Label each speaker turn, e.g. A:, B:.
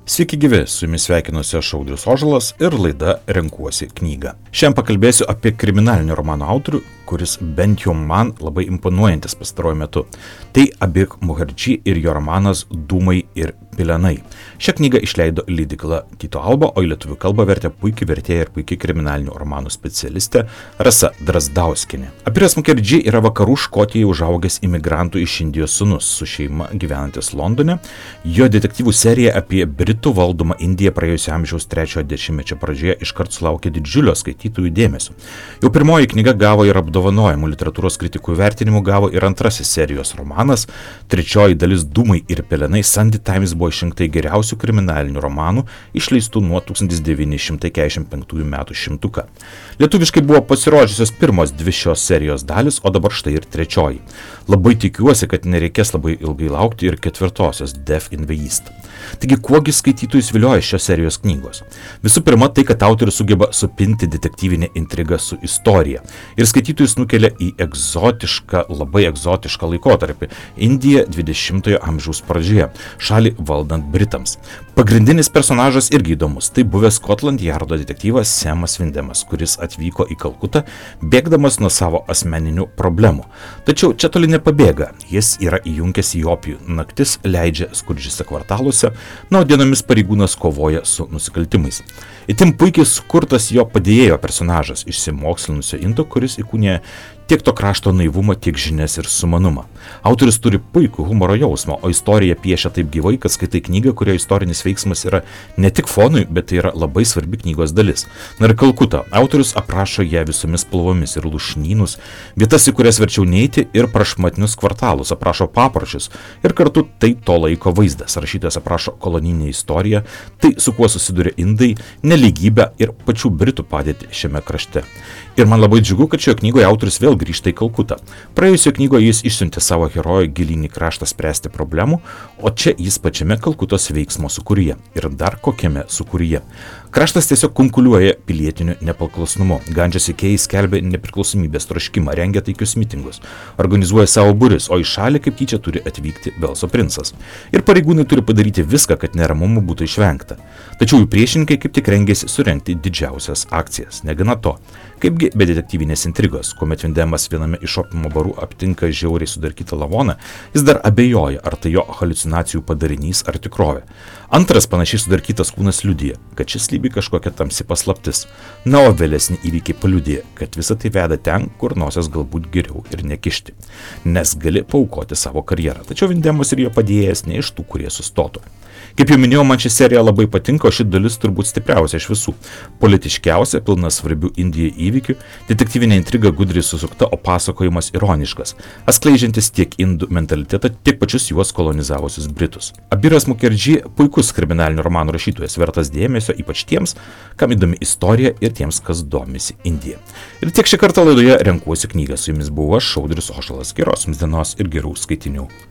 A: Sveiki gyvi, su jumis sveikinuosi aš Audrius Ožalas ir laida Renkuosi knygą. Šiandien pakalbėsiu apie kriminalinio romano autorių, kuris bent jau man labai imponuojantis pastaruoju metu. Tai Abir Mukherjee ir jo romanas Dūmai ir Pelenai. Šią knygą išleido leidykla Tyto Alba, o į lietuvių kalbą vertė puikiai vertėja ir puikiai kriminalinių romanų specialistė Rasa Drazdauskienė. Abiras Mukherjee yra vakarų Škotijoje užaugęs imigrantų iš Indijos sūnus, su šeima gyvenantis Londone. Jo detektyvų serija apie Britų valdomą Indiją praėjusio amžiaus 3-ojo dešimtmečio pradžioje iškart sulaukė didžiulio skaitytojų dėmesio. Jau pirmoji knyga gavo ir apdovanojimų, literatūros kritikų vertinimų gavo ir antrasis serijos romanas. Trečioji dalis Dūmai ir Pelenai Sunday Times buvo išrinkta geriausių kriminalinių romanų, išleistų nuo 1945 metų šimtuką. Lietuviškai buvo pasirodžiusios pirmos dvi šios serijos dalis, o dabar štai ir trečioji. Labai tikiuosi, kad nereikės labai ilgai laukti ir ketvirtosios Death in the East. Taigi, kuogi skaitytojus vilioja šios serijos knygos? Visų pirma, tai, kad autorius sugeba supinti detektyvinę intrigą su istorija ir skaitytojus nukelia į labai egzotišką laikotarpį – Indiją 20-ojo amžiaus pradžioje, šalį valdant Britams. Pagrindinis personažas irgi įdomus – tai buvęs Scotland Yardo detektyvas Samas Vindemas, kuris atvyko į Kalkutą, bėgdamas nuo savo asmeninių problemų. Tačiau čia toli nepabėga, jis yra įjunkęs į opijų, naktis leidžia skurdžiuose kvartaluose, na, o dienomis pareigūnas kovoja su nusikaltimais. Itin puikiai sukurtas jo padėjėjo personažas, išsimokslinusio indo, kuris įkūnija tiek to krašto naivumą, tiek žinias ir sumanumą. Autorius turi puikų humoro jausmą, o istorija piešia taip gyvai, kad skaitai knygą, kurioje istorinis veiksmas yra ne tik fonui, bet tai yra labai svarbi knygos dalis. Na ir Kalkuta. Autorius aprašo ją visomis spalvomis ir lūšnynus, vietas, į kurias verčiau neiti, ir prašmatnius kvartalus, aprašo papročius ir kartu tai to laiko vaizdas. Rašytojas aprašo kolonijinę istoriją, tai su kuo susiduria indai, nelygybę ir pačių Britų padėtį šiame krašte. Ir man labai džiugu, kad šioje knygoje autorius vėl grįžta į Kalkutą. Praėjusioje knygoje jis išsiuntė savo herojų gilyn į kraštą spręsti problemų, o čia jis pačiame Kalkutos veiksmo sūkuryje. Ir dar kokiame sūkuryje. Kraštas tiesiog kunkuliuoja pilietiniu nepaklusnumu. Gandžio sekėjai skelbia nepriklausomybės troškimą, rengia taikius mitingus, organizuoja savo būrius, o į šalį kaip tyčia turi atvykti Velso princas. Ir pareigūnai turi padaryti viską, kad neramumų būtų išvengta. Tačiau jų priešininkai kaip tik rengėsi surengti didžiausias akcijas. Negana to. Kaipgi be detektyvinės intrigos, kuomet Vindemas viename iš opimo barų aptinka žiauriai sudarkytą lavoną, jis dar abejoja, ar tai jo haliucinacijų padarinys ar tikrovė. Antras panašiai sudarkytas kūnas liudija, kad šis lybi kažkokia tamsi paslaptis. Na, o vėlesni įvykiai paliudija, kad visa tai veda ten, kur nosies galbūt geriau ir nekišti. Nes gali paaukoti savo karjerą. Tačiau Vindemas ir jo padėjėjas ne iš tų, kurie sustotų. Kaip jau minėjau, man ši serija labai patinka, o ši dalis turbūt stipriausia iš visų. Politiškiausia, pilna svarbių Indijai įvykių, detektyvinė intriga gudriai susukta, o pasakojimas ironiškas, atskleidžiantis tiek indų mentalitetą, tiek pačius juos kolonizavusius Britus. Abiras Mukherjee puikus kriminalinių romanų rašytojas, vertas dėmesio, ypač tiems, kam įdomi istorija ir tiems, kas domisi Indija. Ir tiek šį kartą laidoje Renkuosi knygą. Su jumis buvo aš, Audrius Ožalas. Geros jums dienos ir gerų skaitinių.